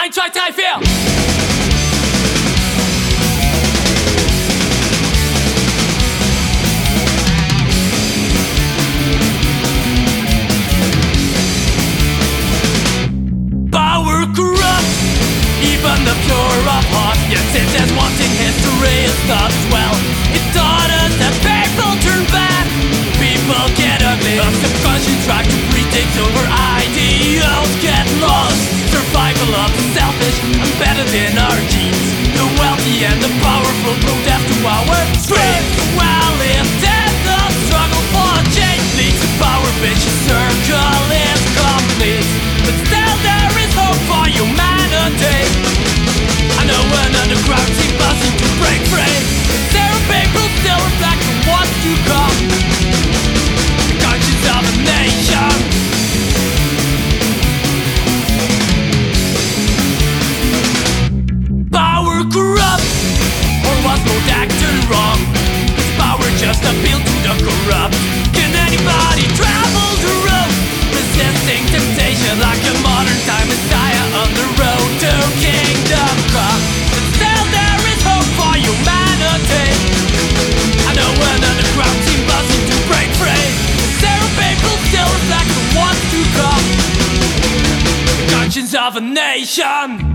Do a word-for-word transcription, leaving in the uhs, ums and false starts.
Einschaltteufel! Power corrupts even the pure of heart. Yet since as wanting history is taught as well, it taught us that people turn bad, people get ugly. Our subconscious drive to pretext over ideals get lost. Survival of the selfish, embedded in our genes. The wealthy and the powerful protest to our dreams. Well, instead the struggle for change leads to power, vicious circle is complete. But still there is hope for humanity. I know an underground team buzzing to break free. There are people still reflect on what's to come. The conscience of a nation. Power corrupts, or was both acted wrong? Is power just appeal to the corrupt? Can anybody travel the road, resisting temptation like a modern time messiah on the road to kingdom come? But still there is hope for humanity. I know an underground team buzzing to break free. There are people still reflect on what's to come. The conscience of a nation.